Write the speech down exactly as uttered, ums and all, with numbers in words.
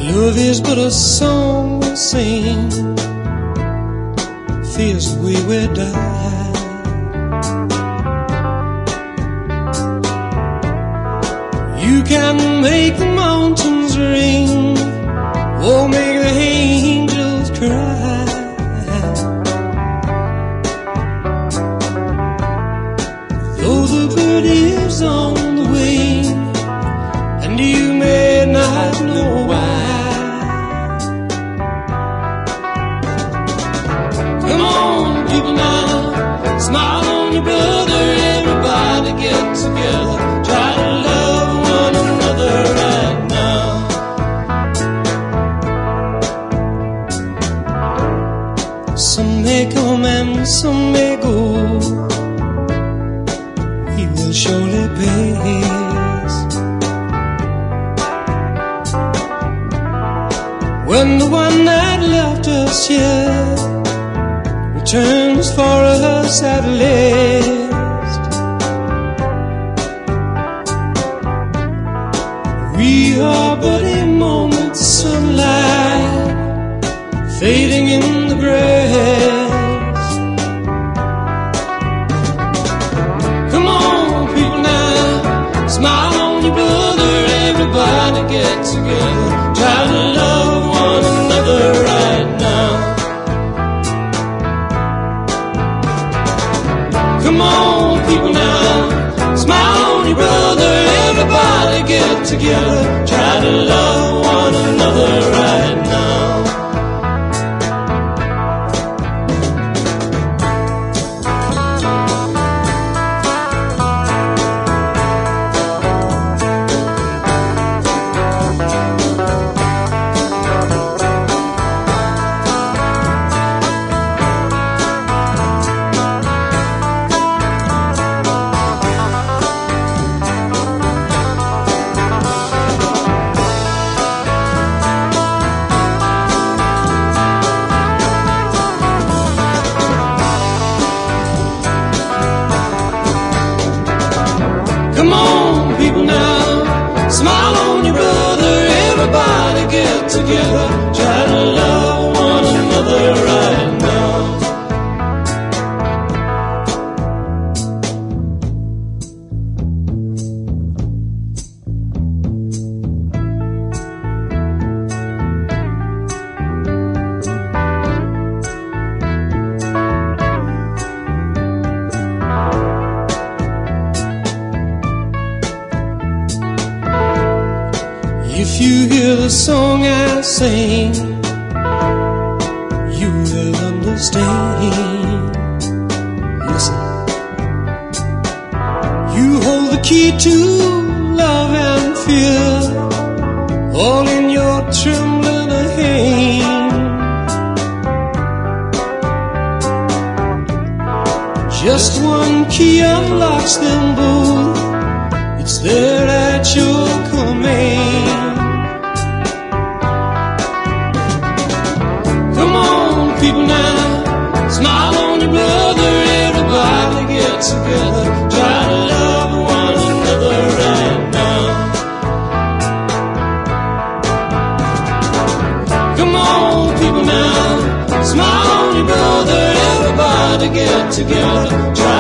Love is but a song we sing, fears the way we die. You can make the mountains ring, or make the angels cry. Though the bird is on the wing, and you may not know why. Come on, people now, smile on your brother. Everybody get together, try to love one another right now. Some may come and some may go, we will surely pass. When the one that left us here returns for us at last, we are but a moment's sunlight fading in the grass. Come on, people now, smile on your brother. Everybody get together, try to love one another right now. Come on, people now, smile on your brother. Everybody get together, try to love one another right now. Come on, people now, smile on your brother. Everybody get together, try to love one another right now. If you hear the song I sing, you will understand. Listen, you hold the key to love and fear, all in your trembling hand. Just one key unlocks them both, it's there at your command. People now, smile on your brother. Everybody get together, try to love one another right now. Come on, people now, smile on your brother. Everybody get together, try